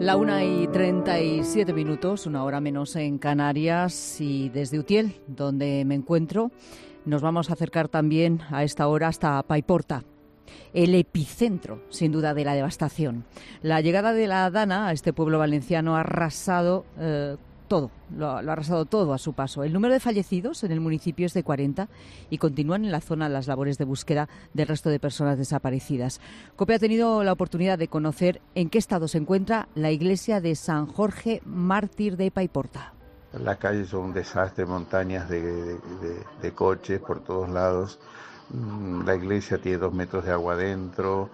La 1:37, una hora menos en Canarias, y desde Utiel, donde me encuentro, nos vamos a acercar también a esta hora hasta Paiporta, el epicentro, sin duda, de la devastación. La llegada de la Dana a este pueblo valenciano ha arrasado todo, lo ha arrasado todo a su paso. El número de fallecidos en el municipio es de 40 y continúan en la zona las labores de búsqueda del resto de personas desaparecidas. COPE ha tenido la oportunidad de conocer en qué estado se encuentra la iglesia de San Jorge Mártir de Paiporta. Las calles son un desastre, montañas de coches por todos lados. La iglesia tiene 2 metros de agua adentro.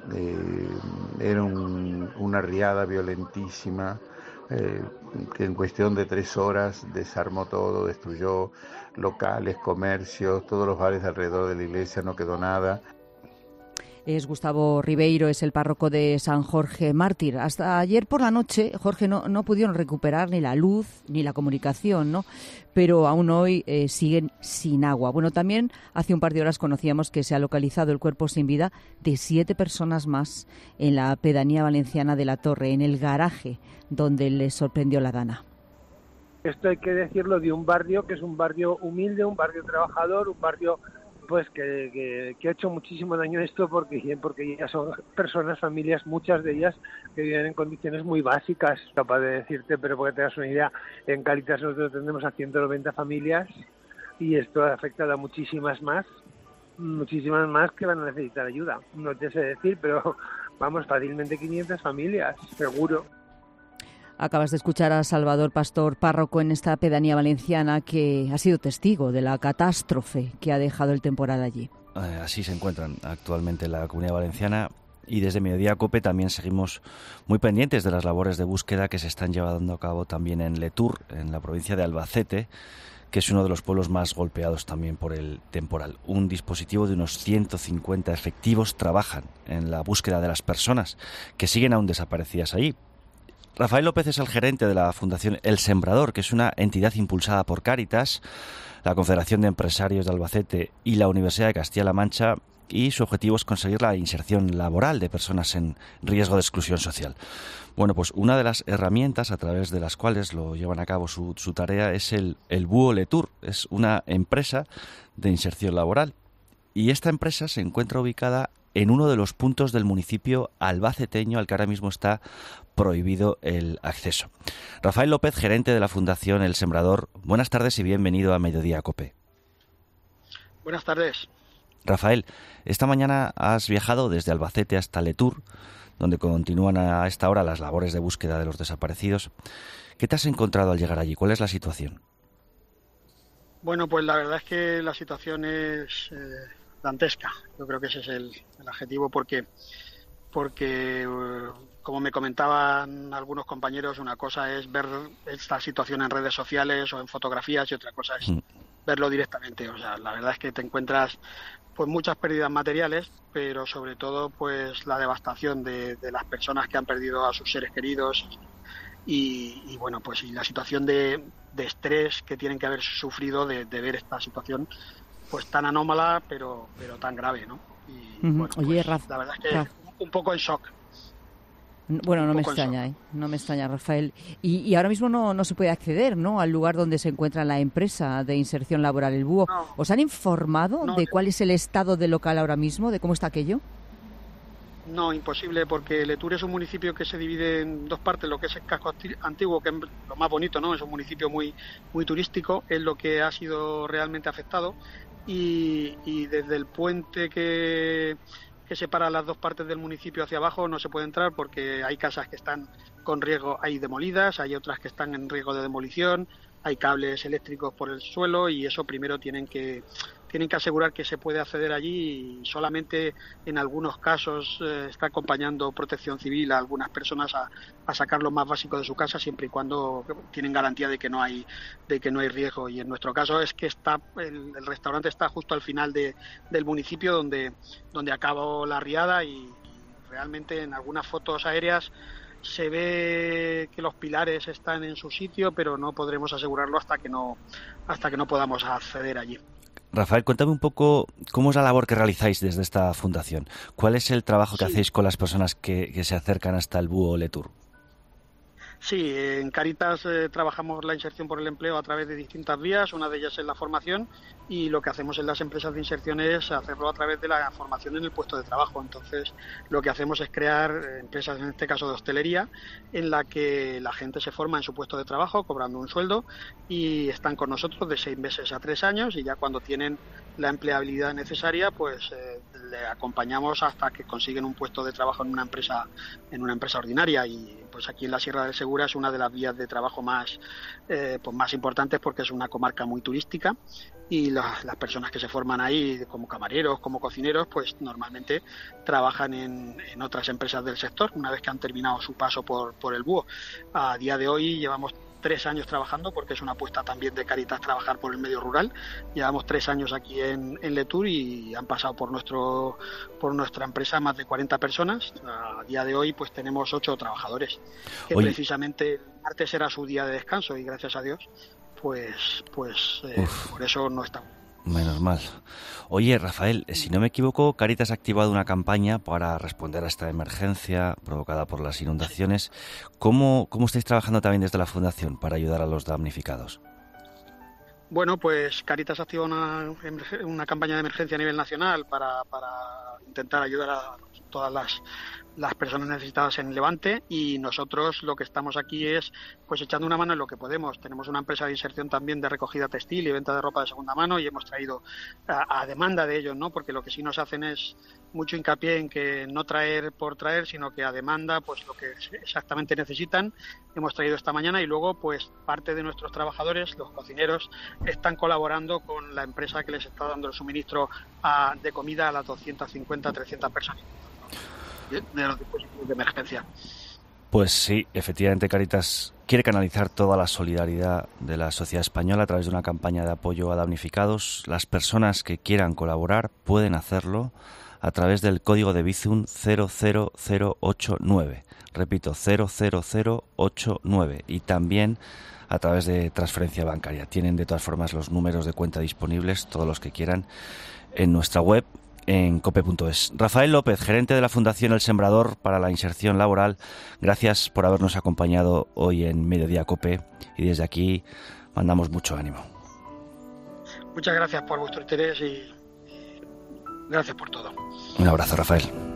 Era una riada violentísima. Que en cuestión de 3 horas desarmó todo, destruyó locales, comercios, todos los bares alrededor de la iglesia, no quedó nada. Es Gustavo Ribeiro, es el párroco de San Jorge Mártir. Hasta ayer por la noche, Jorge, no pudieron recuperar ni la luz ni la comunicación, ¿no? Pero aún hoy siguen sin agua. Bueno, también hace un par de horas conocíamos que se ha localizado el cuerpo sin vida de 7 personas más en la pedanía valenciana de La Torre, en el garaje donde les sorprendió la Dana. Esto hay que decirlo de un barrio que es un barrio humilde, un barrio trabajador, un barrio pues que ha hecho muchísimo daño esto porque ya son personas, familias, muchas de ellas que viven en condiciones muy básicas. Capaz de decirte, pero porque te das una idea, en Cáritas nosotros tenemos a 190 familias y esto ha afectado a muchísimas más que van a necesitar ayuda. No te sé decir, pero vamos, fácilmente 500 familias, seguro. Acabas de escuchar a Salvador Pastor, párroco en esta pedanía valenciana, que ha sido testigo de la catástrofe que ha dejado el temporal allí. Así se encuentran actualmente en la Comunidad Valenciana, y desde Mediodía COPE también seguimos muy pendientes de las labores de búsqueda que se están llevando a cabo también en Letur, en la provincia de Albacete, que es uno de los pueblos más golpeados también por el temporal. Un dispositivo de unos 150 efectivos trabajan en la búsqueda de las personas que siguen aún desaparecidas allí. Rafael López es el gerente de la Fundación El Sembrador, que es una entidad impulsada por Cáritas, la Confederación de Empresarios de Albacete y la Universidad de Castilla-La Mancha, y su objetivo es conseguir la inserción laboral de personas en riesgo de exclusión social. Bueno, pues una de las herramientas a través de las cuales lo llevan a cabo su tarea es el Búho Letur. Es una empresa de inserción laboral, y esta empresa se encuentra ubicada en uno de los puntos del municipio albaceteño al que ahora mismo está prohibido el acceso. Rafael López, gerente de la Fundación El Sembrador, buenas tardes y bienvenido a Mediodía COPE. Buenas tardes. Rafael, esta mañana has viajado desde Albacete hasta Letur, donde continúan a esta hora las labores de búsqueda de los desaparecidos. ¿Qué te has encontrado al llegar allí? ¿Cuál es la situación? Bueno, pues la verdad es que la situación es dantesca. Yo creo que ese es el adjetivo porque como me comentaban algunos compañeros, una cosa es ver esta situación en redes sociales o en fotografías y otra cosa es verlo directamente. O sea, la verdad es que te encuentras pues muchas pérdidas materiales, pero sobre todo pues la devastación de las personas que han perdido a sus seres queridos y bueno, pues y la situación de estrés que tienen que haber sufrido de ver esta situación pues tan anómala pero tan grave, ¿no? Y bueno, Oye, pues, la verdad es que un poco en shock. Bueno, no me extraña, Rafael. Y ahora mismo no se puede acceder, ¿no?, al lugar donde se encuentra la empresa de inserción laboral, el Búho. No. ¿Os han informado de cuál es el estado del local ahora mismo, de cómo está aquello? No, imposible, porque Letur es un municipio que se divide en 2 partes, lo que es el casco antiguo, que es lo más bonito, ¿no? Es un municipio muy turístico, es lo que ha sido realmente afectado, y desde el puente que separa las 2 partes del municipio hacia abajo no se puede entrar porque hay casas que están con riesgo, hay demolidas, hay otras que están en riesgo de demolición, hay cables eléctricos por el suelo y eso primero tienen que asegurar que se puede acceder allí, y solamente en algunos casos está acompañando Protección Civil a algunas personas a sacar lo más básico de su casa, siempre y cuando tienen garantía de que no hay riesgo. Y en nuestro caso es que el restaurante está justo al final del municipio donde acabó la riada, y realmente en algunas fotos aéreas se ve que los pilares están en su sitio, pero no podremos asegurarlo hasta que no podamos acceder allí. Rafael, cuéntame un poco cómo es la labor que realizáis desde esta fundación. ¿Cuál es el trabajo que hacéis con las personas que se acercan hasta el Búho Letur? Sí, en Cáritas trabajamos la inserción por el empleo a través de distintas vías, una de ellas es la formación, y lo que hacemos en las empresas de inserción es hacerlo a través de la formación en el puesto de trabajo. Entonces, lo que hacemos es crear empresas, en este caso de hostelería, en la que la gente se forma en su puesto de trabajo, cobrando un sueldo, y están con nosotros de 6 meses a 3 años, y ya cuando tienen la empleabilidad necesaria, pues le acompañamos hasta que consiguen un puesto de trabajo en una empresa ordinaria. Y pues aquí en la Sierra del Segura es una de las vías de trabajo más importantes, porque es una comarca muy turística, y las personas que se forman ahí como camareros, como cocineros, pues normalmente trabajan en otras empresas del sector una vez que han terminado su paso por el búho. A día de hoy llevamos 3 años trabajando, porque es una apuesta también de Cáritas trabajar por el medio rural. Llevamos 3 años aquí en Letour y han pasado por nuestra empresa más de 40 personas. A día de hoy pues tenemos 8 trabajadores, que precisamente el martes era su día de descanso, y gracias a Dios pues por eso no estamos. Menos mal. Oye, Rafael, si no me equivoco, Cáritas ha activado una campaña para responder a esta emergencia provocada por las inundaciones. ¿Cómo estáis trabajando también desde la Fundación para ayudar a los damnificados? Bueno, pues Cáritas activa una campaña de emergencia a nivel nacional para intentar ayudar a todas las personas necesitadas en Levante, y nosotros lo que estamos aquí es pues echando una mano en lo que podemos. Tenemos una empresa de inserción también de recogida textil y venta de ropa de segunda mano, y hemos traído a demanda de ellos, ¿no? Porque lo que sí nos hacen es mucho hincapié en que no traer por traer, sino que a demanda pues lo que exactamente necesitan. Hemos traído esta mañana, y luego pues parte de nuestros trabajadores, los cocineros, están colaborando con la empresa que les está dando el suministro de comida a las 250, 300 personas de los dispositivos de emergencia. Pues sí, efectivamente Cáritas quiere canalizar toda la solidaridad de la sociedad española a través de una campaña de apoyo a damnificados. Las personas que quieran colaborar pueden hacerlo a través del código de Bizum 00089. Repito, 00089. Y también a través de transferencia bancaria. Tienen de todas formas los números de cuenta disponibles, todos los que quieran, en nuestra web, en cope.es. Rafael López, gerente de la Fundación El Sembrador para la Inserción Laboral, gracias por habernos acompañado hoy en Mediodía Cope, y desde aquí mandamos mucho ánimo. Muchas gracias por vuestro interés y gracias por todo. Un abrazo, Rafael.